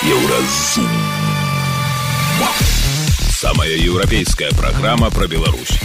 Еўразум. Самая еўрапейская праграма пра Беларусь.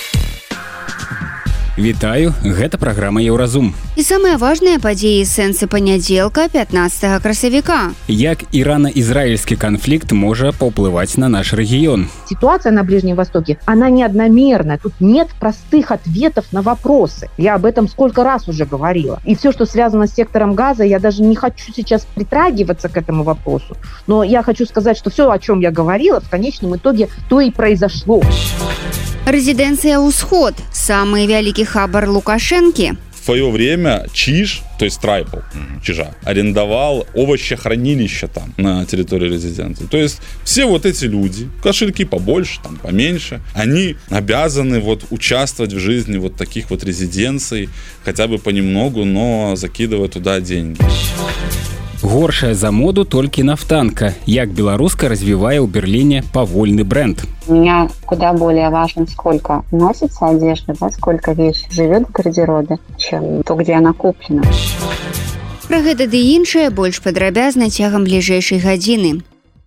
Вітаю, гэта праграма Еўразум. І самыя важныя падзеі сэнсы панядзелка 15 красавіка. Як ирано-израильский конфликт может повлиять на наш регион? Ситуация на Ближнем Востоке, она не одномерная. Тут нет простых ответов на вопросы. Я об этом сколько раз уже говорила. И все, что связано с сектором Газа, я даже не хочу сейчас притрагиваться к этому вопросу. Но я хочу сказать, что все, о чем я говорила, в конечном итоге то и произошло. Резиденция «Усход» – самый великий хабар Лукашенки. В свое время Чиж, то есть Трайпл, Чижа, арендовал овощехранилище там на территории резиденции. То есть все вот эти люди, кошельки побольше, там поменьше, они обязаны вот участвовать в жизни вот таких вот резиденций, хотя бы понемногу, но закидывая туда деньги. Горшая за моду только нафтанка. Як белоруска развивая у Берлине повольный бренд. Меня куда более важно, сколько носится одежда, да, сколько вещь живет в гардеробе, чем то, где она куплена. Пра гэта ды іншае больш падрабязна цягам бліжэйшай гадзіны.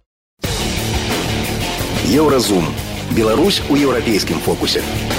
Еўразум. Беларусь у еўрапейскім фокусе.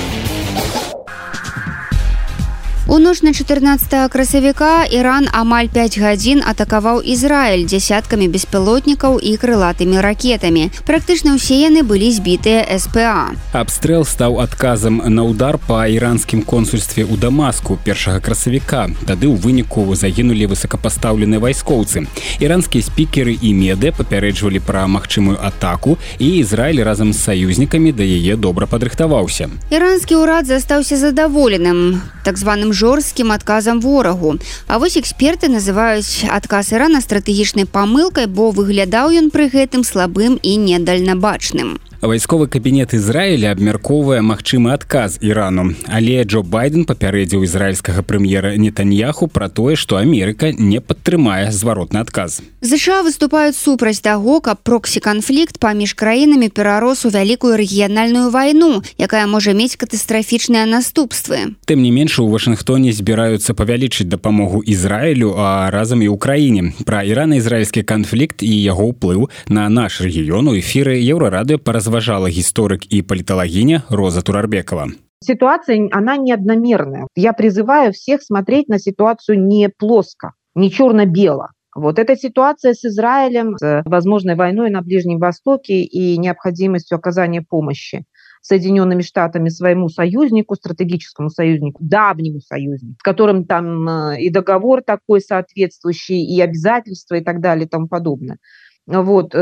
У ноч на 14 красавіка Іран амаль 5 гадзін атакаваў Ізраіль дзясяткамі беспілотнікаў і крылатымі ракетамі. Практычна ўсе яны былі збітыя СПА. Абстрэл стаў адказам на удар па іранскім консульстве ў Дамаску 1 красавіка. Тады ў выніку загінулі высокапастаўленыя вайскоўцы. Іранскія спікеры і медыя папярэджвалі пра магчымую атаку, і Ізраіль разам з саюзнікамі да яе добра падрыхтаваўся. Іранскі ўрад застаўся задаволеным так званым жорсткім адказам ворагу. А вось эксперты называюць адказ Ірана стратэгічнай памылкай, бо выглядаў ён пры гэтым слабым і недальнабачным. Вайсковы кабінет Ізраіля абмяркоўвае магчымы адказ Ірану, але Джо Байден папярэдзіў ізраільскага прэм'ера Нетаньяху пра тое, што Амерыка не падтрымае зваротны адказ. ЗША выступаюць супраць таго, каб проксі-канфлікт паміж краінамі перарос у вялікую рэгіянальную вайну, якая можа мець катастрафічныя наступствы. Тым не менш, у Вашынгтоне збіраюцца павялічыць дапамогу Ізраілю, а разам і ўкраіне. Пра ірана-ізраільскі канфлікт і яго ўплыў на наш рэгіён у эфіры Еўрарадыё паразважала историк и политологиня Роза Турарбекова. Ситуация, она не одномерная. Я призываю всех смотреть на ситуацию не плоско, не черно-бело. Вот эта ситуация с Израилем, с возможной войной на Ближнем Востоке и необходимостью оказания помощи Соединенными Штатами своему союзнику, стратегическому союзнику, давнему союзнику, с которым там и договор такой соответствующий, и обязательства, и так далее, и тому подобное. Вот.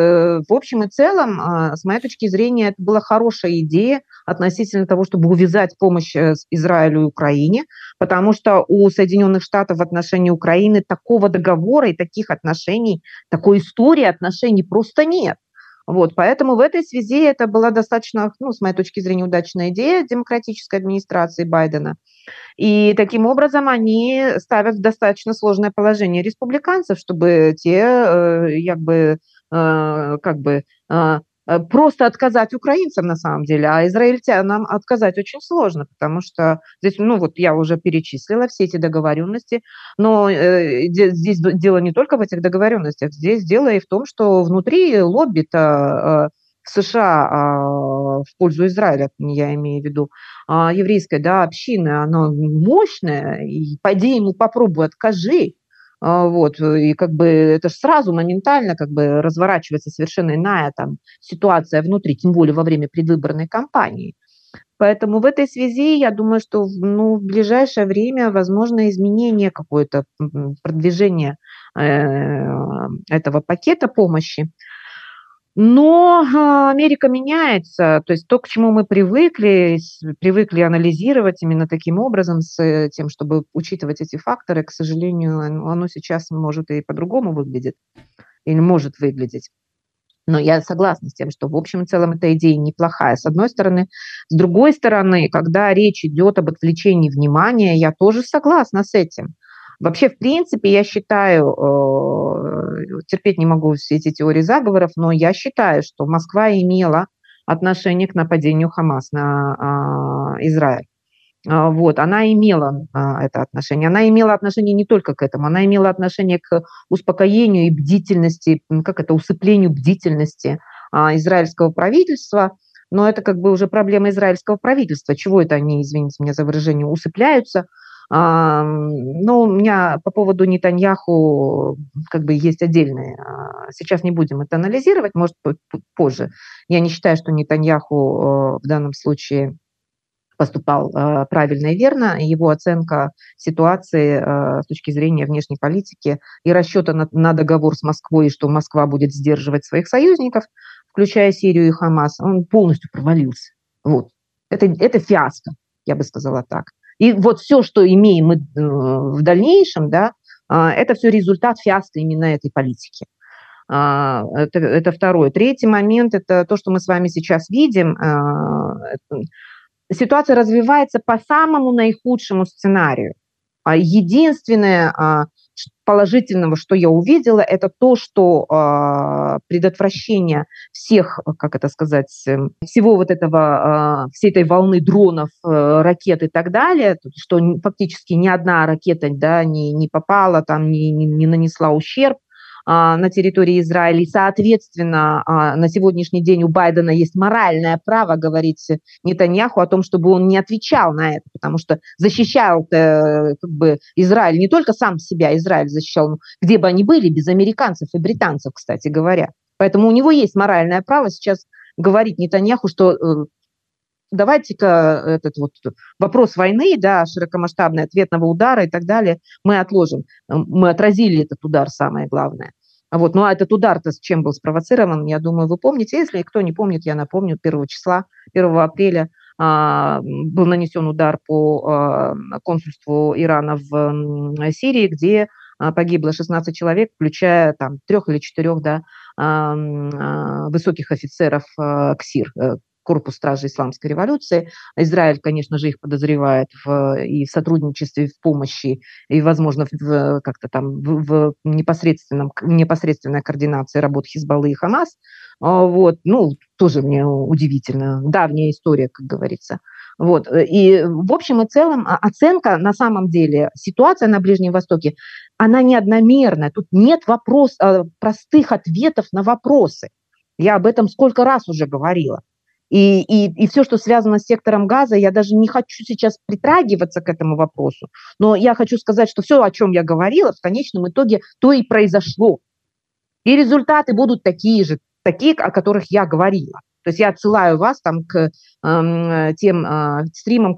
В общем и целом, с моей точки зрения, это была хорошая идея относительно того, чтобы увязать помощь Израилю и Украине, потому что у Соединенных Штатов в отношении Украины такого договора и таких отношений, такой истории отношений просто нет. Вот, поэтому в этой связи это была достаточно, с моей точки зрения, удачная идея демократической администрации Байдена. И таким образом они ставят в достаточно сложное положение республиканцев, чтобы те просто отказать украинцам на самом деле, а израильтянам отказать очень сложно, потому что здесь, я уже перечислила все эти договоренности, но здесь дело не только в этих договоренностях, здесь дело и в том, что внутри лобби-то США в пользу Израиля, я имею в виду, еврейская общины, она мощная, и пойди ему попробуй, откажи. Вот, и это же сразу моментально разворачивается совершенно иная ситуация внутри, тем более во время предвыборной кампании. Поэтому в этой связи я думаю, что в ближайшее время возможно изменение какое-то, продвижение этого пакета помощи. Но Америка меняется, то есть то, к чему мы привыкли анализировать именно таким образом, с тем, чтобы учитывать эти факторы, к сожалению, оно сейчас может и по-другому выглядеть, или может выглядеть. Но я согласна с тем, что в общем и целом эта идея неплохая, с одной стороны. С другой стороны, когда речь идет об отвлечении внимания, я тоже согласна с этим. Вообще, в принципе, я считаю, терпеть не могу все эти теории заговоров, но я считаю, что Москва имела отношение к нападению Хамас на Израиль. Вот, она имела это отношение. Она имела отношение не только к этому, она имела отношение к успокоению и бдительности, усыплению бдительности израильского правительства. Но это как бы уже проблема израильского правительства. Чего это они, извините меня за выражение, усыпляются? Но у меня по поводу Нетаньяху как бы есть отдельные. Сейчас не будем это анализировать, может, позже. Я не считаю, что Нетаньяху в данном случае поступал правильно и верно. Его оценка ситуации с точки зрения внешней политики и расчета на договор с Москвой, что Москва будет сдерживать своих союзников, включая Сирию и Хамас, он полностью провалился. Вот. Это фиаско, я бы сказала так. И вот все, что имеем мы в дальнейшем, да, это все результат фиаско именно этой политики. Это второе. Третий момент – это то, что мы с вами сейчас видим. Ситуация развивается по самому наихудшему сценарию. Единственное положительного, что я увидела, это то, что предотвращение всех, всего вот этого, всей этой волны дронов, ракет и так далее, что фактически ни одна ракета, да, не попала, там, не нанесла ущерб на территории Израиля. И, соответственно, на сегодняшний день у Байдена есть моральное право говорить Нетаньяху о том, чтобы он не отвечал на это, потому что защищал Израиль не только сам себя, Израиль защищал, где бы они были, без американцев и британцев, кстати говоря. Поэтому у него есть моральное право сейчас говорить Нетаньяху, что давайте-ка этот вот вопрос войны, да, широкомасштабный ответного удара и так далее, мы отложим. Мы отразили этот удар, самое главное. Вот. Ну а этот удар-то с чем был спровоцирован, я думаю, вы помните. Если кто не помнит, я напомню, 1 апреля был нанесен удар по консульству Ирана в Сирии, где погибло 16 человек, включая там 3 или 4 высоких офицеров КСИР, Корпус стражей исламской революции. Израиль, конечно же, их подозревает и в сотрудничестве, и в помощи, и, возможно, в непосредственной координации работ Хизбаллы и Хамас. Вот. Ну, тоже мне удивительно. Давняя история, как говорится. Вот. И в общем и целом оценка, на самом деле, ситуация на Ближнем Востоке, она неодномерная. Тут нет простых ответов на вопросы. Я об этом сколько раз уже говорила. И все, что связано с сектором Газа, я даже не хочу сейчас притрагиваться к этому вопросу, но я хочу сказать, что все, о чем я говорила, в конечном итоге то и произошло. И результаты будут такие, о которых я говорила. То есть я отсылаю вас там к тем стримам,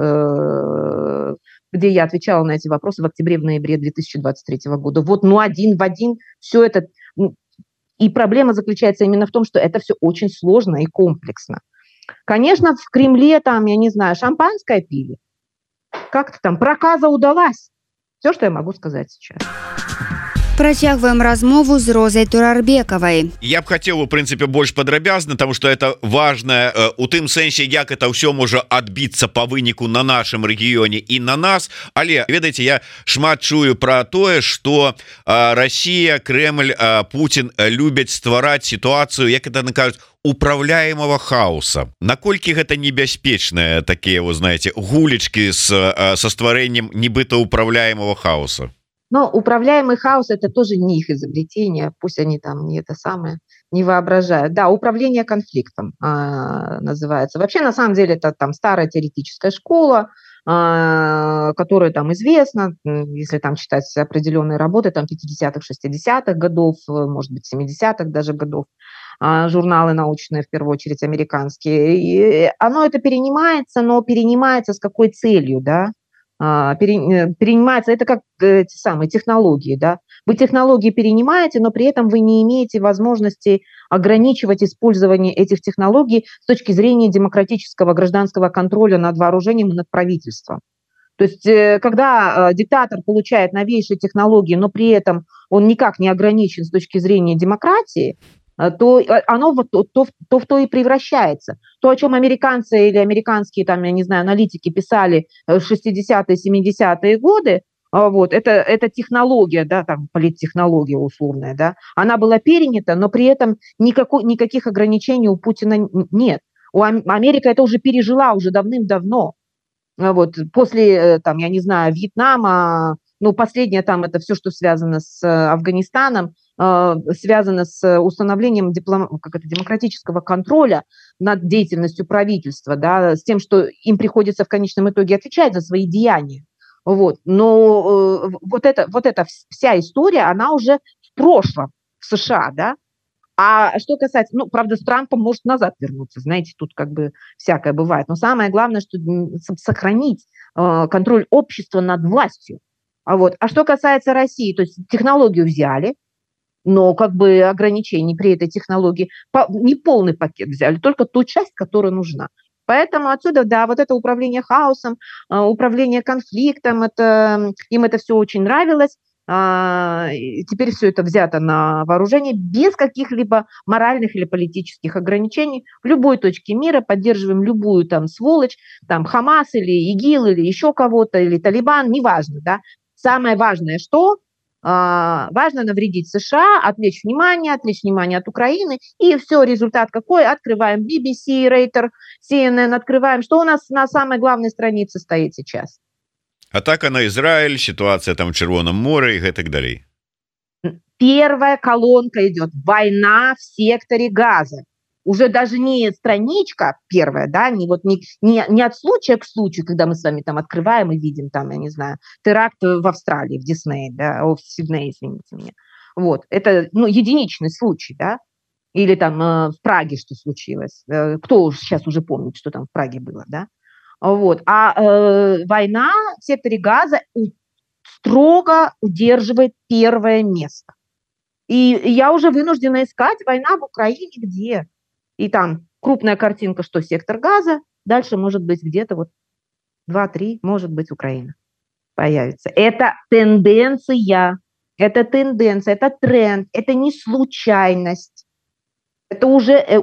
где я отвечала на эти вопросы в октябре-ноябре 2023 года. Вот, один в один все это... И проблема заключается именно в том, что это все очень сложно и комплексно. Конечно, в Кремле там, я не знаю, шампанское пили. Как-то там проказа удалась. Все, что я могу сказать сейчас. Працягваем размову з Розай Турарбекавай. Я б хацеў у прынцыпе больш падрабязна, таму што это важна у тым сэнсе, як это ўсё можа адбіцца па выніку на нашым рэгіёне і на нас. Але ведаеце, я шмат чую пра тое, што Расія, Крэмль, Путін любяць ствараць сітуацыю, як это накажуць, управляемого хаоса. Наколькі гэта небяспечныя такія, вы знаете, гулечки со стварэннем нібыта управляемого хаоса? Но управляемый хаос – это тоже не их изобретение, пусть они там не воображают. Да, управление конфликтом называется. Вообще, на самом деле, это там старая теоретическая школа, которая там известна, если там читать определенные работы, там 50-х, 60-х годов, может быть, 70-х даже годов, журналы научные, в первую очередь, американские. И оно это перенимается, но перенимается с какой целью, да? Перенимается, это как эти самые технологии, да. Вы технологии перенимаете, но при этом вы не имеете возможности ограничивать использование этих технологий с точки зрения демократического гражданского контроля над вооружением и над правительством. То есть, когда диктатор получает новейшие технологии, но при этом он никак не ограничен с точки зрения демократии, то оно в то и превращается. То, о чем американцы или американские, там, я не знаю, аналитики писали в 60-е, 70-е годы, вот, это технология, да, там, политтехнология условная, да, она была перенята, но при этом никаких ограничений у Путина нет. Америка это уже пережила уже давным-давно. Вот, после, там, я не знаю, Вьетнама, ну, последнее там это все, что связано с Афганистаном, связано с установлением демократического контроля над деятельностью правительства, да, с тем, что им приходится в конечном итоге отвечать за свои деяния. Вот. Но вот эта вся история, она уже в прошлом в США, да. А что касается, ну, правда, с Трампом может назад вернуться, знаете, тут как бы всякое бывает. Но самое главное, что сохранить контроль общества над властью. А что касается России, то есть технологию взяли, но как бы ограничений при этой технологии, не полный пакет взяли, только ту часть, которая нужна. Поэтому отсюда, да, вот это управление хаосом, управление конфликтом, им это все очень нравилось. Теперь все это взято на вооружение без каких-либо моральных или политических ограничений. В любой точке мира поддерживаем любую там сволочь, там Хамас или ИГИЛ или еще кого-то, или Талибан, неважно, да. Самое важное, что важно навредить США, отвлечь внимание от Украины, и все, результат какой? Открываем BBC, Reuters, CNN, открываем. Что у нас на самой главной странице стоит сейчас? Атака на Израиль, ситуация там в Червоном море и так далее. Первая колонка идет. Война в секторе Газа. Уже даже не страничка первая, да, не от случая к случаю, когда мы с вами там открываем и видим там, я не знаю, теракт в Австралии, в Диснее, да, в Сиднее, извините меня. Вот, это, ну, единичный случай, да, или там в Праге что случилось. Кто сейчас уже помнит, что там в Праге было, да. Вот. Война в секторе Газа строго удерживает первое место. И я уже вынуждена искать война в Украине где. И там крупная картинка, что сектор Газа, дальше может быть где-то вот 2-3, может быть, Украина появится. Это тенденция, это тренд, это не случайность. Это уже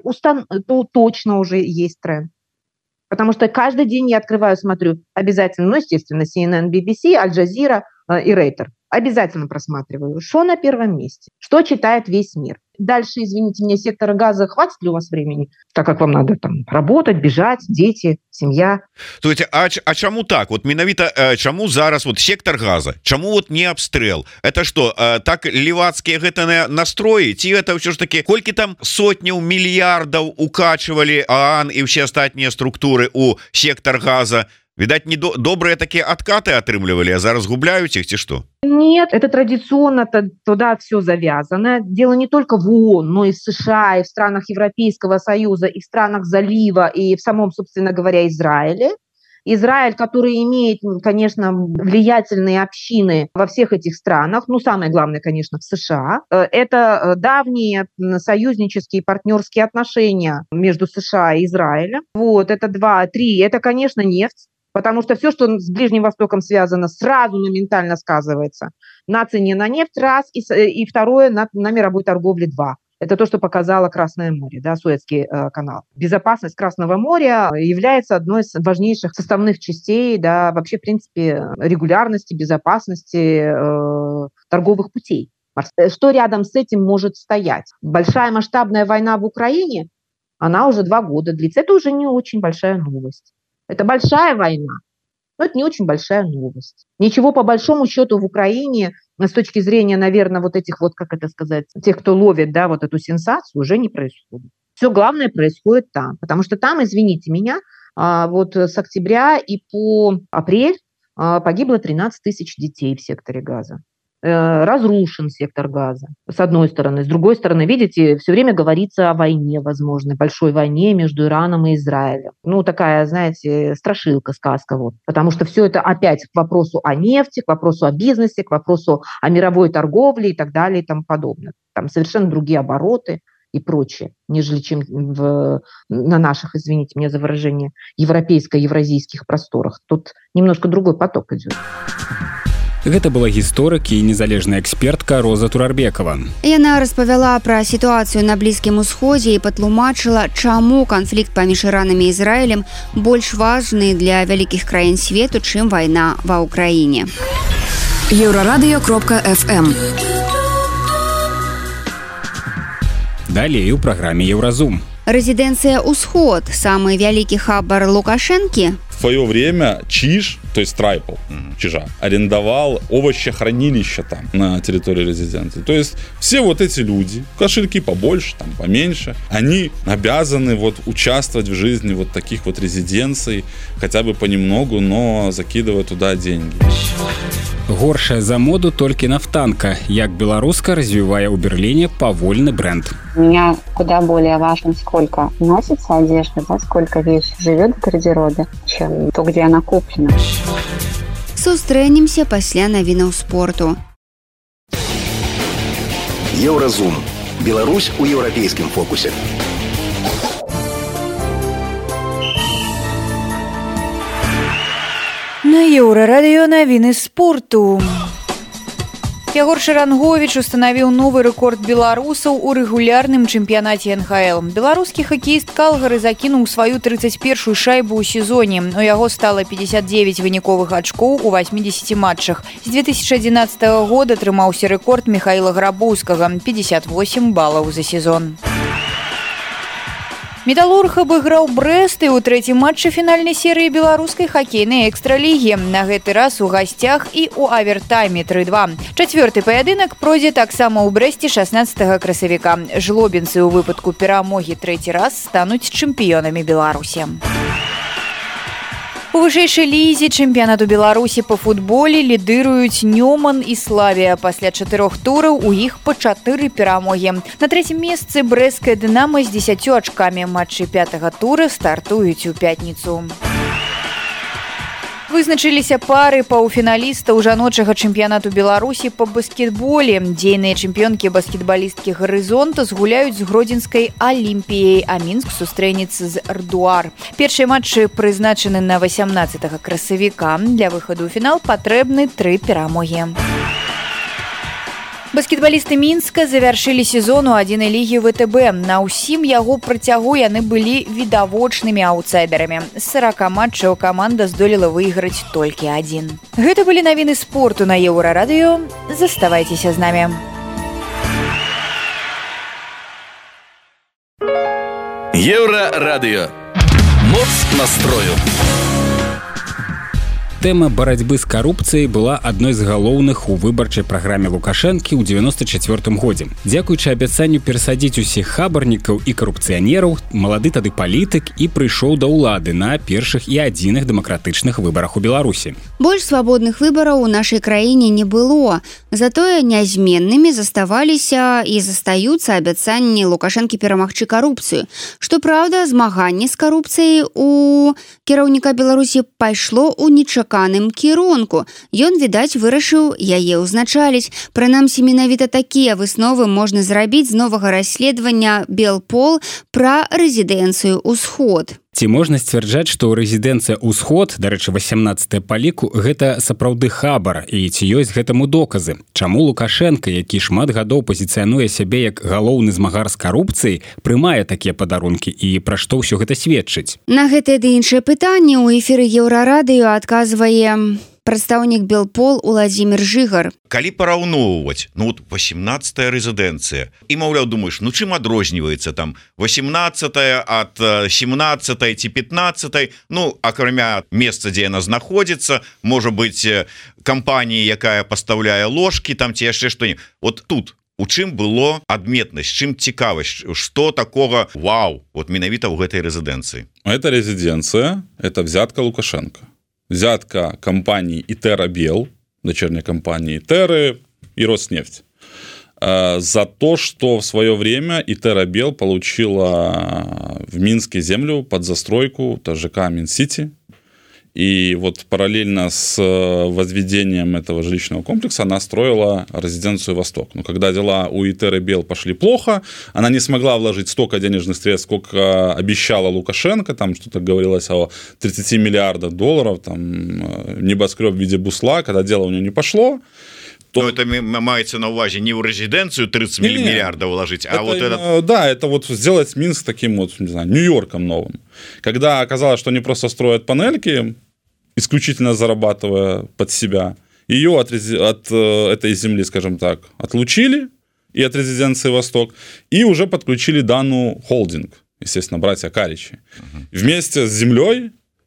точно уже есть тренд. Потому что каждый день я открываю, смотрю обязательно, ну, естественно, CNN, BBC, Аль-Джазира и Рейтер. Обязательно просматриваю, что на первом месте, что читает весь мир. Дальше, извините меня, сектора Газа хватит ли у вас времени, так как вам надо там работать, бежать, дети, семья. То есть, а чему так? Вот менавіта, чему зараз вот сектор Газа? Чему вот не обстрел? Это что, так левацкие гэта настрои? Ці это все ж таки, кольки там сотняў миллиардов укачивали ААН и все остальные структуры у сектор Газа? Видать, добрые такие откаты отрымливали, а зараз губляют их, что? Нет, это традиционно туда все завязано. Дело не только в ООН, но и в США, и в странах Европейского Союза, и в странах Залива, и в самом, собственно говоря, Израиле. Израиль, который имеет, конечно, влиятельные общины во всех этих странах, ну, самое главное, конечно, в США. Это давние союзнические партнерские отношения между США и Израилем. Вот, это 2, 3, это, конечно, нефть. Потому что все, что с Ближним Востоком связано, сразу моментально сказывается на цене на нефть, раз, и второе, на мировой торговле, 2. Это то, что показало Красное море, да, Суэцкий канал. Безопасность Красного моря является одной из важнейших составных частей, да, вообще, в принципе, регулярности, безопасности торговых путей. Что рядом с этим может стоять? Большая масштабная война в Украине, она уже 2 года длится. Это уже не очень большая новость. Это большая война, но это не очень большая новость. Ничего по большому счету в Украине с точки зрения, наверное, вот этих вот, как это сказать, тех, кто ловит, да, вот эту сенсацию, уже не происходит. Все главное происходит там, потому что там, извините меня, вот с октября и по апрель погибло 13 тысяч детей в секторе Газа. Разрушен сектор Газа, с одной стороны. С другой стороны, видите, все время говорится о войне, возможно, большой войне между Ираном и Израилем. Ну, такая, знаете, страшилка, сказка. Вот. Потому что все это опять к вопросу о нефти, к вопросу о бизнесе, к вопросу о мировой торговле и так далее и тому подобное. Там совершенно другие обороты и прочее, нежели чем на наших, извините меня за выражение, европейско-евразийских просторах. Тут немножко другой поток идет. Гэта была гісторык і незалежная экспертка Роза Турарбекова. Яна распавяла пра сітуацыю на Блізкім Усходзе і патлумачыла, чаму канфлікт паміж Іранам і Ізраілем больш важны для вялікіх краін свету, чым вайна ва ўкраіне. Еўрарадыё.фм. Далей у праграме Еўразум. Рэзідэнцыя «Усход» – самы вялікі хабар Лукашэнкі? свое время Чиж, то есть Трайпл, Чижа, арендовал овощехранилище там на территории резиденции. То есть все вот эти люди, кошельки побольше, там поменьше, они обязаны вот участвовать в жизни вот таких вот резиденций, хотя бы понемногу, но закидывая туда деньги. Горшая за моду только нафтанка. Як белоруска развивая у Берлине повольный бренд. Меня куда более важно, сколько носится одежда, да, сколько вещь живет в гардеробе, чем то, где она куплена. Сустрэнемся пасля навінаў спорту. Еўразум. Беларусь у еўрапейскім фокусе. На Еўрарадыё навіны спорту. Ягор Шарангович устанавіў новы рэкорд беларусаў у рэгулярным чэмпіянаце НХЛ. Беларускі хакеіст Калгары закінуў сваю 31-ю шайбу ў сезоне. У яго стала 59 выніковых ачкоў у 80 матчах. З 2011 года трымаўся рэкорд Михаила Грабоўскага – 58 балаў за сезон. Металлург абыграў Брэст і ў трэцім матчы фінальнай серыі беларускай хакейнай экстралігі. На гэты раз у гасцях і ў авертайме 3-2. Чацвёрты паядынак пройдзе таксама ў Брэсце 16 красавіка. Жлобінцы ў выпадку перамогі трэці раз стануць чэмпіёнамі Беларусі. У вышэйшай лізе чэмпіянату Беларусі па футболе лідыруюць Нёман і Славія. Пасля 4 тураў у іх па 4 перамогі. На трэцім месцы брэсцкае Дынамо з 10 ачкамі. Матчы 5-го тура стартуюць у пятніцу. Вызначыліся пары паўфіналістаў жаночага чэмпіянату Беларусі па баскетболе. Дзейныя чэмпіёнкі баскетбалісткі «Гарызонта» згуляюць з гродзенскай «Алімпіяй», а Мінск сустрэнецца з «Ардуар». Першыя матчы прызначаны на 18 красавіка. Для выхаду ў фінал патрэбны 3 перамогі. Баскетбалісты Мінска завяршылі сезон у 1-й лігі ВТБ. На ўсім яго працягу яны былі відавочнымі аўтсайдерамі. З 40 матчаў каманда здолела выйграць толькі 1. Гэта былі навіны спорту на Еўрарадыё. Заставайцеся з намі. Еўрарадыё. Моц настрою. Тэма барацьбы з карупцыяй была адной з галоўных у выбарчай праграме Лукашэнкі ў 94 годзе. Дзякуючы абяцанню перасадзіць усіх хабарнікаў і карупцыянераў, малады тады палітык і прыйшоў да ўлады на першых і адзіных дэмакратычных выбарах у Беларусі. Больш свабодных выбараў у нашай краіне не было. Затое нязменнымі заставаліся і застаюцца абяцанні Лукашэнкі перамагчы карупцыю. Што праўда, змаганне з карупцыяй у кіраўніка Беларусі пайшло ў нечаканым кірунку. Ён, відаць, вырашыў яе ўзначаліць. Прынамсі, менавіта такія высновы можна зрабіць з новага расследавання Белпол пра рэзідэнцыю «Усход». Ці можна сцвярджаць, што рэзідэнцыя «Усход», дарэчы, 18-е па ліку, гэта сапраўды хабар, і ці ёсць гэтаму доказы? Чаму Лукашенко, які шмат гадоў пазіцыянуе сябе як галоўны змагар з карупцыяй, прымае такія падарункі і пра што ўсё гэта сведчыць? На гэтае ды іншае пытанне ў эфіры Еўрарадыё адказвае прадстаўнік Белпол Уладзімір Жыгар. Калі параўноўваць, вот 18-я рэзідэнцыя, і, маўляў, думаеш, чым адрозніваецца там 18-я ад 17-й ці 15-й, акрамя месца, дзе яна знаходзіцца, можа быць, кампаніі, якая пастаўляе ложкі, там ці яшчэ што-небудзь. Вот тут у чым было адметнасць, чым цікавасць, што такога вау, вот менавіта ў гэтай рэзідэнцыі? Эта резиденция, это взятка Лукашенко. Взятка компании Итера Бел, дочерней компании Итеры и Роснефть, за то, что в свое время Итера Бел получила в Минске землю под застройку ТЖК Минсити. И вот параллельно с возведением этого жилищного комплекса она строила резиденцию «Восток». Но когда дела у Итеры Бел пошли плохо, она не смогла вложить столько денежных средств, сколько обещала Лукашенко, там что-то говорилось о 30 миллиардах долларов, там небоскреб в виде бусла, когда дело у нее не пошло. То это маецца на увазе не ў рэзідэнцыю 30 миллиардов вложить, а вот это... Да, это вот сделать Минск таким вот, не знаю, Нью-Йорком новым. Когда оказалось, что они просто строят панельки, исключительно зарабатывая под себя, ее от этой земли, скажем так, отлучили и от резиденции «Восток», и уже подключили Дану Холдинг, естественно, братья Каричи. Вместе с землей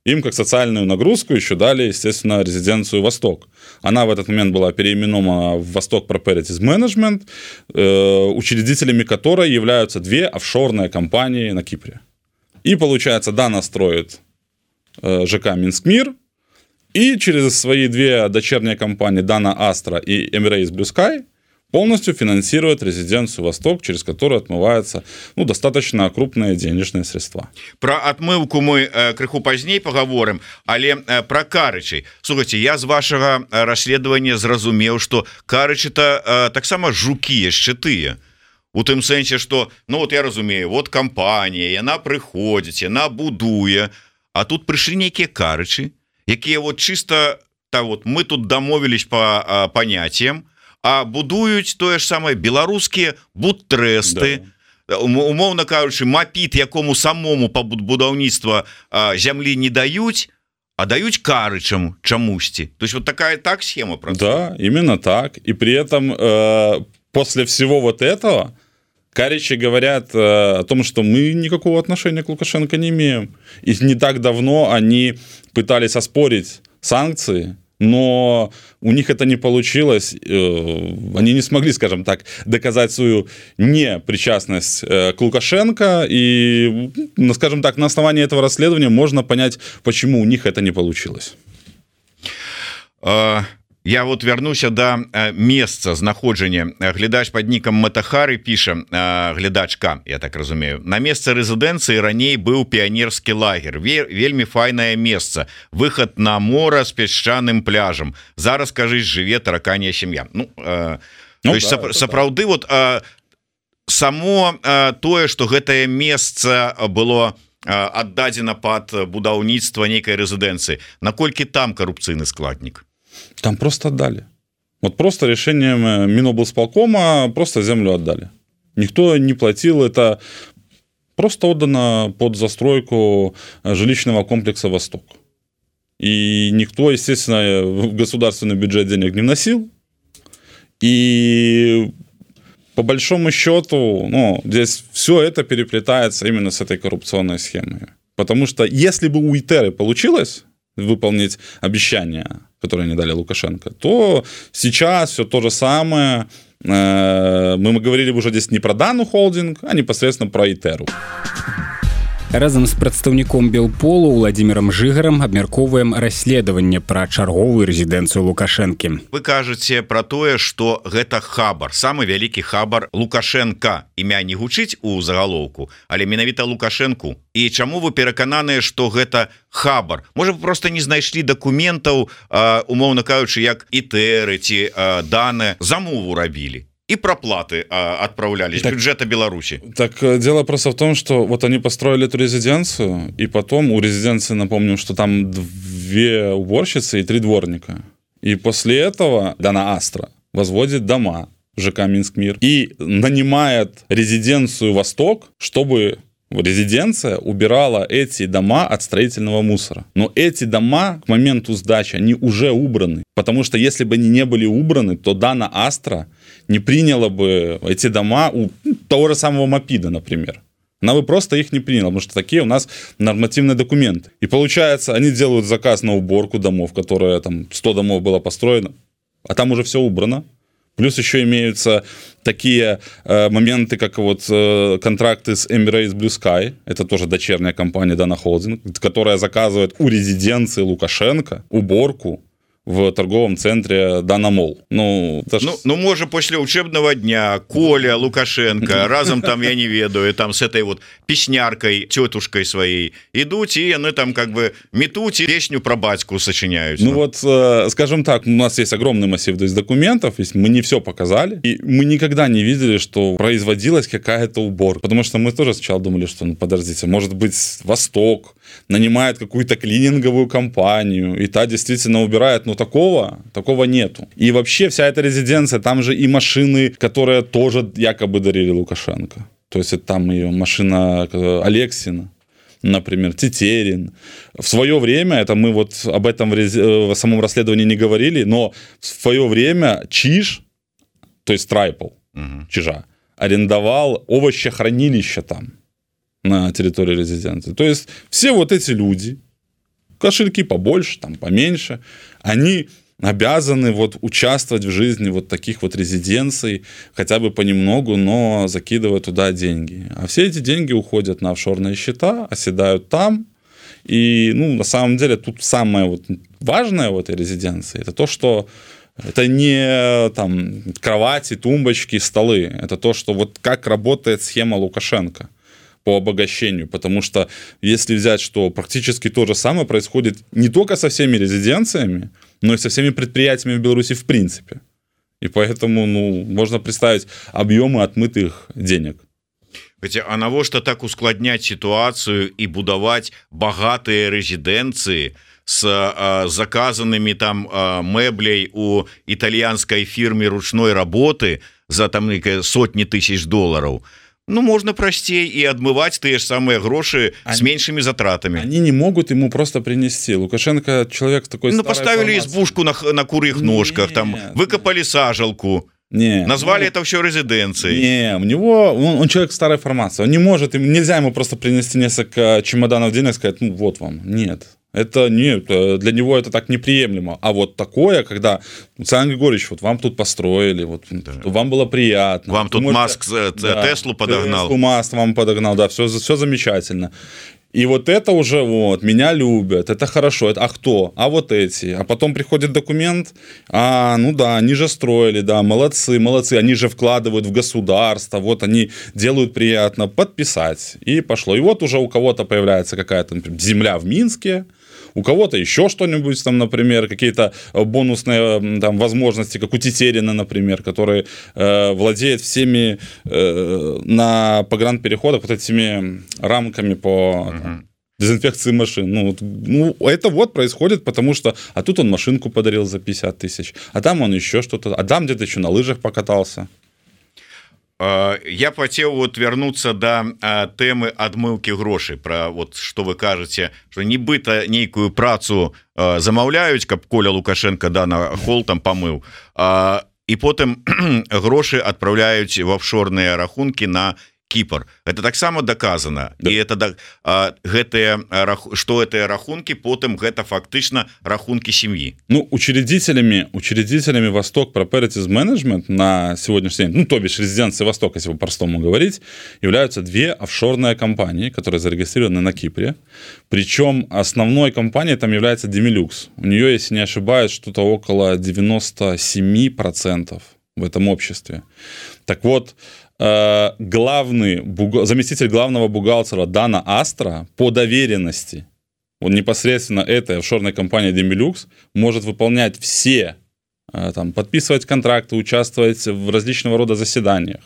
Им как социальную нагрузку еще дали, естественно, резиденцию «Восток». Она в этот момент была переименована в «Восток Properties Management», учредителями которой являются 2 офшорные компании на Кипре. И, получается, Дана строит ЖК «Минскмир», и через свои 2 дочерние компании Dana Astra и Emirates Blue Sky полностью финансирует резиденцию «Восток», через которую отмываются достаточно крупные денежные средства. Про отмывку мы крыху поздней поговорим, але про Карычей. Слушайте, я з вашего расследования зразумеў, что Карычы-то таксама жуки яшчэ тыя. У тым сэнсе, что, я разумею, вот компания, яна прыходзіць, яна будуе, а тут прыйшлі нейкія Карычы, якія вот чисто мы тут домовились по понятиям, а будуюць тое ж самае беларускія будтрэсты, умоўна кажучы, мапіт, якому самому па будаўніцтва зямлі не даюць, а даюць Карычам чамусьці. То есть вот такая схема працуе. Да, именно так. И при этом после всего вот этого Карычи говорят о том, что мы никакого отношения к Лукашенко не имеем. И не так давно они пытались оспорить санкции, но у них это не получилось. Они не смогли, скажем так, доказать свою непричастность к Лукашенко. И, скажем так, на основании этого расследования можно понять, почему у них это не получилось. Я вот вернуся до месца знаходжання. Глядач под нікам Матахары піша, глядачка, я так разумею, на месцы рэзідэнцыі раней быў піянерскі лагер, вельмі файнае месца, выхад на мора з пясчаным пляжам. Зараз, кажыш, жыве тараканья сям'я. То есть сапраўды вот само тое, что гэтае месца было аддадзена под будаўніцтва нейкай рэзідэнцыі, наколькі там карупцыйны складнік? Там просто отдали. Вот просто решением Миноблсполкома просто землю отдали. Никто не платил, это просто отдано под застройку жилищного комплекса «Восток». И никто, естественно, в государственный бюджет денег не вносил. И по большому счету, здесь все это переплетается именно с этой коррупционной схемой. Потому что если бы у Итеры получилось выполнить обещания, которые они дали Лукашенко, то сейчас все то же самое. Мы говорили бы уже здесь не про Дану Холдинг, а непосредственно про Итеру. Разам з прадстаўніком Белполу Владимиром Жыгарам абмяркоўваем расследаванне пра чарговую рэзідэнцыю Лукашэнкі. Вы кажаце пра тое, што гэта хабар, самы вялікі хабар Лукашенка. Імя не гучыць у загалоўку, але менавіта Лукашэнку. І чаму вы перакананыя, што гэта хабар? Можа, вы просто не знайшлі дакументаў, умоўна кажучы, як Ітэры ці Даны замову рабілі? И проплаты отправлялись из бюджета Беларуси. Так дело просто в том, что вот они построили эту резиденцию, и потом у резиденции, напомню, что там 2 уборщицы и 3 дворника. И после этого Dana Astra возводит дома в ЖК «Минскмир» и нанимает резиденцию «Восток», чтобы резиденция убирала эти дома от строительного мусора. Но эти дома к моменту сдачи, они уже убраны. Потому что если бы они не были убраны, то Dana Astra не приняла бы эти дома у того же самого МАПИДа, например. Она бы просто их не приняла, потому что такие у нас нормативные документы. И получается, они делают заказ на уборку домов, которые там 100 домов было построено, а там уже все убрано. Плюс еще имеются такие моменты, как вот контракты с Emirates Blue Sky, это тоже дочерняя компания Dana Holding, которая заказывает у резиденции Лукашенко уборку в торговом центре Dana Mall. Может, после учебного дня Коля, Лукашенко, разом там, я не ведаю, там с этой вот песняркой, тетушкой своей идут, и они там как бы метут и песню про батьку сочиняют. Скажем так, у нас есть огромный массив документов, мы не все показали, и мы никогда не видели, что производилась какая-то уборка. Потому что мы тоже сначала думали, что, подождите, может быть, Восток нанимает какую-то клининговую компанию, и та действительно убирает, но такого нету. И вообще вся эта резиденция, там же и машины, которые тоже якобы дарили Лукашенко. То есть это там и машина Алексина, например, Тетерин. В свое время, это мы вот об этом в самом расследовании не говорили, но в свое время Чиж, то есть Трайпл, Чижа, арендовал овощехранилище там, на территории резиденции. То есть все вот эти люди, кошельки побольше, там, поменьше, они обязаны вот участвовать в жизни вот таких вот резиденций, хотя бы понемногу, но закидывая туда деньги. А все эти деньги уходят на офшорные счета, оседают там. И, ну, на самом деле, тут самое вот важное в этой резиденции, это то, что это не там кровати, тумбочки, столы. Это то, что вот как работает схема Лукашенко по обогащению. Потому что если взять, что практически то же самое происходит не только со всеми резиденциями, но и со всеми предприятиями в Беларуси в принципе. И поэтому, ну, можно представить объемы отмытых денег. А навошта так ускладняць сітуацыю і будаваць багатыя рэзідэнцыі с заказанымі там мэбляй у італьянскай фірме ручной работы за там сотні тысяч долларов? Ну, можно простей и отмывать те же самые гроши с меньшими затратами. Они не могут ему просто принести. Лукашенко человек такой старой поставили формации. Избушку на курьих ножках, там выкопали сажалку. Назвали это все резиденцией. Не, у него он человек старой формации. Он не может, нельзя ему просто принести несколько чемоданов денег и сказать, ну вот вам. Нет. Это нет, для него это так неприемлемо. А вот такое, когда Александр Григорьевич, вот вам тут построили, вот, да. Вам было приятно. Вам тут можете... Маск Теслу подогнал. Теслу Маск вам подогнал, да, все замечательно. И вот это уже вот, меня любят, это хорошо. А кто? А вот эти. А потом приходит документ, ну да, они же строили, да, молодцы, они же вкладывают в государство, вот они делают приятно, подписать. И пошло. И вот уже у кого-то появляется какая-то, например, земля в Минске, у кого-то еще что-нибудь, там, например, какие-то бонусные там, возможности, как у Тетерина, например, который владеет всеми на погранпереходах вот этими рамками по дезинфекции машин. Ну, это вот происходит, потому что... А тут он машинку подарил за 50 тысяч, а там он еще что-то... А там где-то еще на лыжах покатался. Я хотел вот вернуться до темы адмылки грошей, про вот что вы кажете, что нібыта нейкую працу замаўляюць, каб Коля Лукашенко на хол там помыл, и потом гроши отправляюць в офшорные рахунки на Кипр. Это таксама доказано. Да. И это что это рахунки, потом это фактично рахунки семьи. Ну, учредителями Восток Properties Management на сегодняшний день, ну, то бишь резиденции Восток, если по-простому говорить, являются две офшорные компании, которые зарегистрированы на Кипре. Причем основной компанией там является Demilux. У нее, если не ошибаюсь, что-то около 97% в этом обществе. Так вот, заместитель главного бухгалтера Дана Астра по доверенности, он непосредственно этой офшорной компании Demilux может выполнять все, там, подписывать контракты, участвовать в различного рода заседаниях.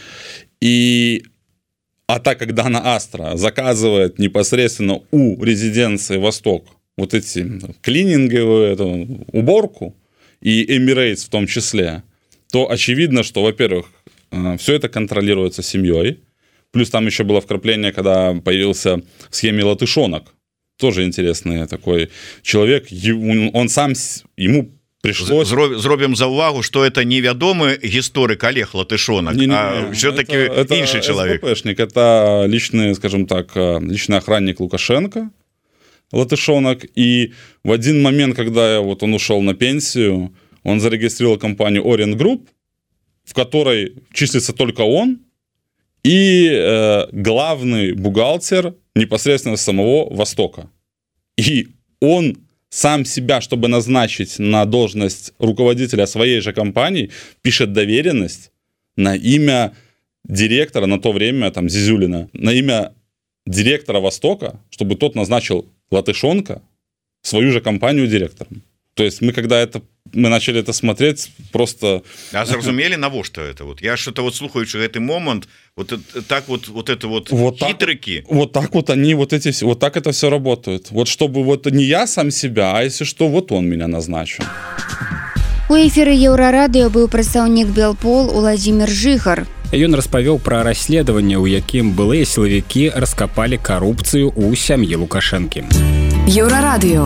А так как Дана Астра заказывает непосредственно у резиденции Восток вот эти клининговые, уборку, и Emirates в том числе, то очевидно, что, во-первых, все это контролируется семьей. Плюс там еще было вкрапление, когда появился в схеме Латышонок. Тоже интересный такой человек. Он сам, ему пришлось... Зробим за увагу, что это невядомый историк Олег Латышонок, а все-таки инший человек. СВПшник, это личный, скажем так, личный охранник Лукашенко, Латышонок. И в один момент, когда вот он ушел на пенсию, он зарегистрировал компанию Orient Group, в которой числится только он и главный бухгалтер непосредственно самого Востока. И он сам себя, чтобы назначить на должность руководителя своей же компании, пишет доверенность на имя директора, на то время там Зизюлина, на имя директора Востока, чтобы тот назначил Латышонка свою же компанию директором. То есть мы начали это смотреть, просто... А зразумели, навошта это? Вот я что-то вот слухаючи гэты момент, вот так вот это вот хитрыки. Вот так вот они, вот так это все работает. Вот чтобы вот не я сам себя, а если что, вот он меня назначил. У эфіры Еўрарадыё быў прадстаўнік Белпол Уладзімір Жыхар. Ён распавёў пра расследаванне, у якім былыя сілавікі раскапалі карупцыю ў сям'і Лукашэнкі. Еўрарадыё.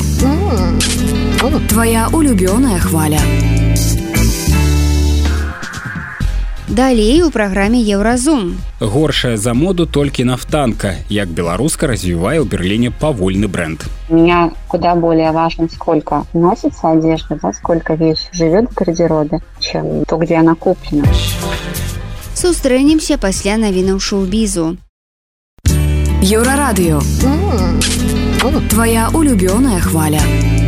Твоя улюбёная хваля. Далей у праграме Еўразум. Горшая за моду толькі нафтанка, як беларуска развівае ў Берлине павольны бренд. Меня куда более важно, сколько носится одежда, да, сколько вещь живет в гардеробе, чем то, где она куплена. Сустрэнемся пасля навінаў шоу-бізу. Еўрарадыё. Твоя улюбёная хваля.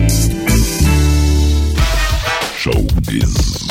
Шоу-біз.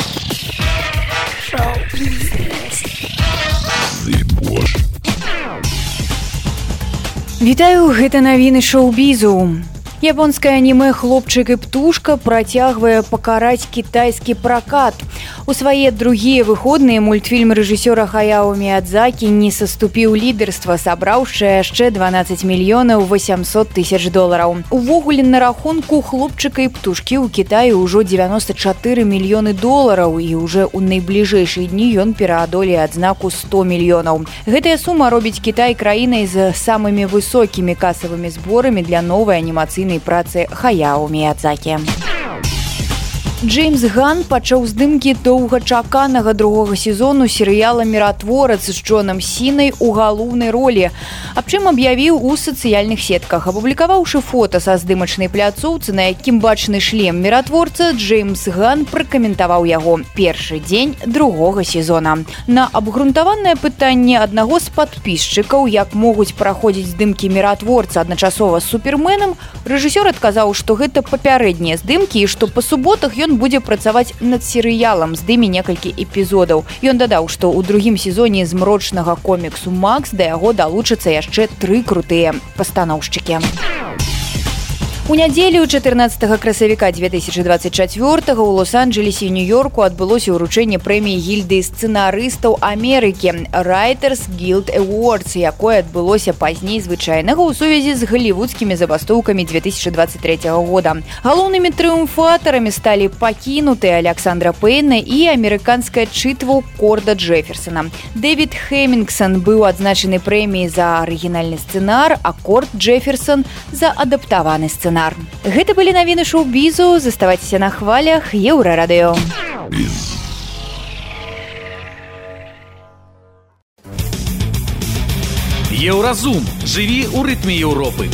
Вітаю, гэта навіны шоу-бізу. Японскае анімэ «Хлопчык і птушка» працягвае пакараць кітайскі пракат. У свае другія выходныя мультфільм рэжысёра Хаяо Міядзакі не саступіў лідарства, сабраўшы яшчэ 12 мільёнаў 800 тысяч долараў. Увогуле на рахунку «Хлопчыка і птушкі» ў Кітаі ўжо 94 мільёны долараў, і ўжо ў найбліжэйшыя дні ён пераадолее адзнаку 100 мільёнаў. Гэтая сума робіць Кітай краінай з самымі высокімі касавымі зборамі для новай анімацыйнай працы Хаяо Міядзакі. Джеймс Ган пачаў здымкі доўгачаканага другога сезону серыяла «Міратворац» з Джонам Сінай у галоўнай ролі, аб чым аб'явіў у сацыяльных сетках. Апублікаваўшы фота са здымачнай пляцоўцы, на якім бачны шлем міратворца, Джеймс Ган пракаментаваў яго першы дзень другога сезона. На абгрунтаванае пытанне аднаго з падпісчыкаў, як могуць праходзіць здымкі міратворца адначасова з суперменам, рэжысёр адказаў, што гэта папярэднія здымкі і што па суботах ён будзе працаваць над серыялам, здыме некалькі эпізодаў. Ён дадаў, што ў другім сезоне змрочнага коміксу «Макс» да яго далучацца яшчэ 3 крутыя пастаноўшчыкі. У нядзелю 14 красавіка 2024 у Лос-Анджелесе і Нью-Йорку адбылося ўручэнне прэміі гільдыі сцэнарыстаў Амерыкі Writers Guild Awards, якое адбылося пазней звычайнага ў сувязі з галівудскімі забастоўкамі 2023 года. Галоўнымі трыумфатарамі сталі «Пакінутыя» Александра Пэйна і амерыканская чытва Корда Джефферсона. Дэвід Хэмінгсон быў адзначаны прэміяй за арыгінальны сцэнар, а Корд Джефферсон за адаптаваны сцэнар. Гэта былі навіны шоу-бізу. Заставайцеся на хвалях Еўрарадыё. Еўразум. Жыві ў рытме Еўропы.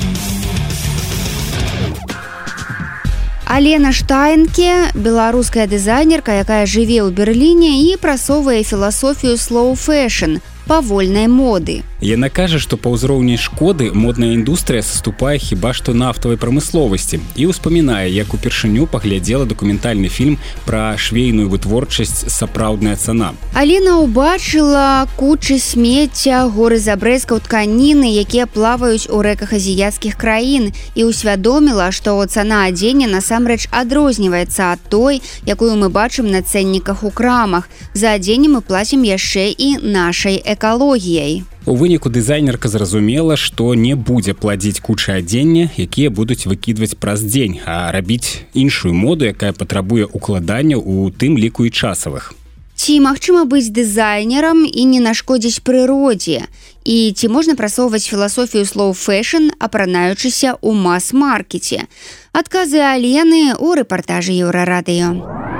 Алена Штайнке, беларуская дызайнерка, якая жыве ў Берліне і прасоўвае філасофію slow fashion, павольнай моды. Яна кажа, што па ўзроўні шкоды модная індустрыя саступае хіба што нафтавай прамысловасці і ўспамінае, як упершыню паглядзела дакументальны фільм пра швейную вытворчасць «Сапраўдная цана». Алена ўбачыла кучы смецця, горы забрэзкаў тканіны, якія плаваюць у рэках азіяцкіх краін, і ўсвядоміла, што цана адзення насамрэч адрозніваецца ад той, якую мы бачым на цэнніках у крамах. За адзенне мы плацім яшчэ і нашай экалогіяй. У выніку дызайнерка зразумела, што не будзе пладзіць кучы адзення, якія будуць выкідваць праз дзень, а рабіць іншую моду, якая патрабуе укладання ў тым ліку і часавых. Ці магчыма быць дызайнерам і не нашкодзіць прыродзе? І ці можна прасоўваць філасофію slow fashion, апранаючыся ў мас-маркеце? Адказы Алены ў рэпартажы Еўрарадыё.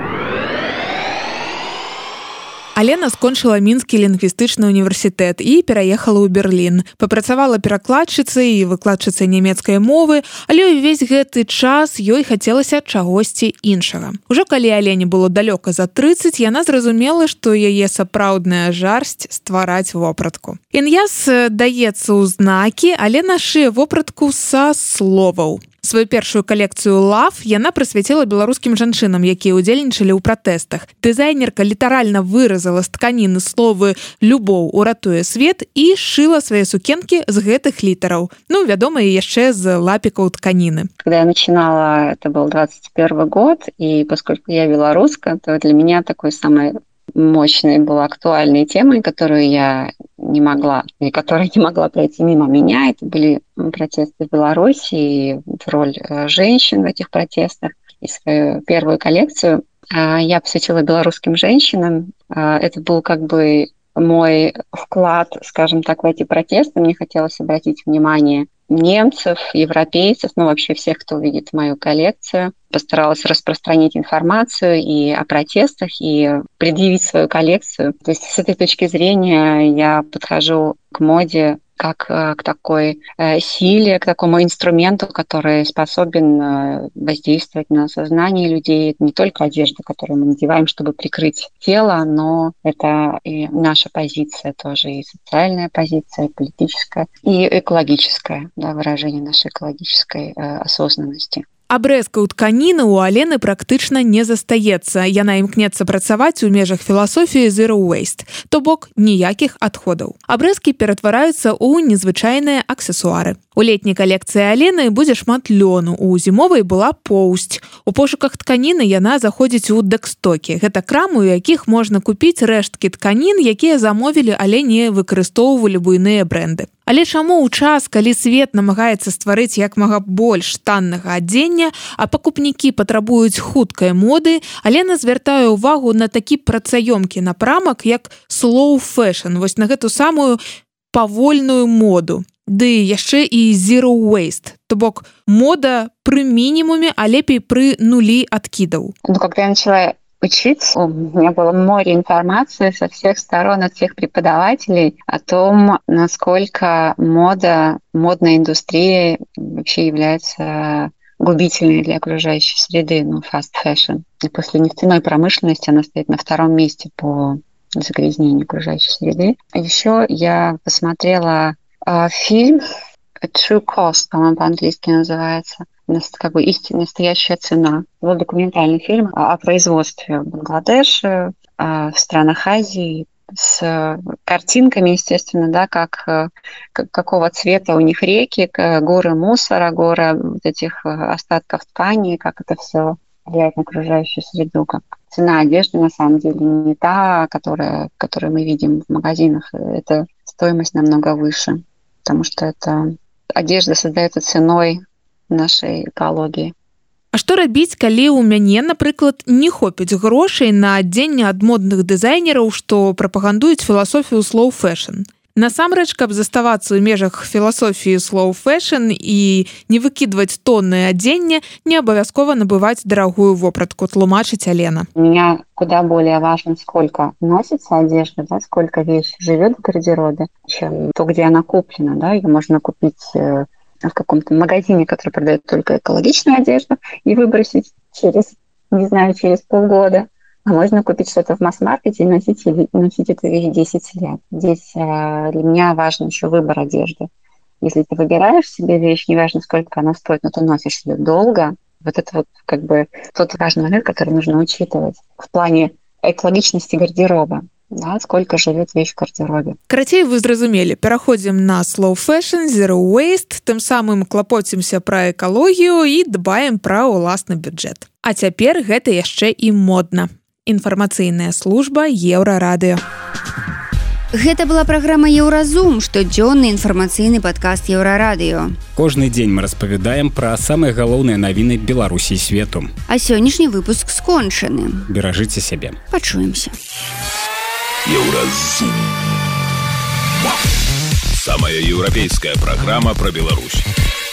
Алена скончыла мінскі лінгвістычны універсітэт і пераехала ў Берлін. Папрацавала перакладчыцай і выкладчыцай нямецкай мовы, але ўвесь гэты час ёй хацелася чагосьці іншага. Ужо калі Алене было далёка за 30, яна зразумела, што яе сапраўдная жарсць ствараць вопратку. Ін'яз даецца ў знакі, Алена шые вопратку са словаў. Сваю першую калекцыю «Лав» яна прысвяціла беларускім жанчынам, якія ўдзельнічалі ў пратэстах. Дызайнерка літаральна выразала з тканіны словы «Любоў уратуе свет» і шыла свае сукенкі з гэтых літараў. Ну, вядома, і яшчэ з лапікаў тканіны. Когда я начинала, это был 21 год, и поскольку я белоруска, то для меня такой самой мощной была актуальной темой, которая не могла пройти мимо меня. Это были протесты в Беларуси и роль женщин в этих протестах. И свою первую коллекцию я посвятила белорусским женщинам. Это был как бы мой вклад, скажем так, в эти протесты. Мне хотелось обратить внимание немцев, европейцев, ну вообще всех, кто увидит мою коллекцию. Постаралась распространить информацию и о протестах, и предъявить свою коллекцию. То есть с этой точки зрения я подхожу к моде как к такой силе, к такому инструменту, который способен воздействовать на сознание людей. Это не только одежда, которую мы надеваем, чтобы прикрыть тело, но это и наша позиция тоже, и социальная позиция, и политическая, и экологическая, да, выражение нашей экологической осознанности. Абрэзкаў тканіны ў Алены практычна не застаецца. Яна імкнецца працаваць у межах філасофіі Zero Waste, то бок ніякіх адходаў. Абрэзкі ператвараюцца ў незвычайныя аксесуары. У летняй калекцыі Алены будзе шмат лёну, у зімовай была поўсць. У пошуках тканіны яна заходзіць у дэкстокі. Гэта крамы, у якіх можна купіць рэшткі тканін, якія замовілі, але не выкарыстоўвалі буйныя брэнды. Але чаму ў час, калі свет намагаецца стварыць як мага больш таннага адзення, а пакупнікі патрабуюць хуткай моды, Алена звяртае ўвагу на такі працаёмкі напрамак, як slow fashion, вось на гэту самую павольную моду. Ды яшчэ і zero waste, то бок мода пры мінімуме, а лепей пры нулі адкідаў. Ну, когда я начала учиться, у меня было море информации со всех сторон от всех преподавателей о том, насколько модная индустрия вообще является губительной для окружающей среды, ну, fast fashion. И после нефтяной промышленности она стоит на втором месте по загрязнению окружающей среды. А еще я посмотрела фильм True Cost, по-моему, по-английски называется. Как бы настоящая цена. Это документальный фильм о производстве в Бангладеше, в странах Азии, с картинками, естественно, да, какого цвета у них реки, горы мусора, горы вот этих остатков ткани, как это все влияет на окружающую среду, как цена одежды на самом деле не та, которую мы видим в магазинах. Это стоимость намного выше, потому что это одежда создается ценой нашай экалогіі. А што рабіць, калі ў мяне, напрыклад, не хопіць грошай на адзенне ад модных дызайнераў, што прапагандуюць філасофію slow fashion? Насамрэч, каб заставацца ў межах філасофіі slow fashion і не выкідваць тонны адзення, не абавязкова набываць дарагую вопратку, тлумачыць Алена. У меня куда более важно, сколько носится одежда, да, сколько вещь живет в гардеробе, чем то, где она куплена. Да? Ее можно купить в каком-то магазине, который продает только экологичную одежду, и выбросить через полгода. А можно купить что-то в масс-маркете и носить эту вещь 10 лет. Здесь для меня важен еще выбор одежды. Если ты выбираешь себе вещь, неважно, сколько она стоит, но ты носишь ее долго, вот это вот как бы тот важный момент, который нужно учитывать в плане экологичности гардероба. Да, сколько живет вещь в гардеробе. Карацей, вы зразумелі, пераходзім на slow fashion, zero waste, тым самым клапоцімся пра экалогію і дбаем пра ўласны бюджэт. А цяпер гэта яшчэ і модна. Інфармацыйная служба Еўрарадыё. Гэта была праграма «Еўразум», штодзённы інфармацыйны падкаст Еўрарадыё. Кожны дзень мы распавядаем пра самыя галоўныя навіны Беларусі і свету. А сённяшні выпуск скончаны. Беражыце сябе. Пачуемся. Еўразум. Самая еўрапейская программа про Беларусь.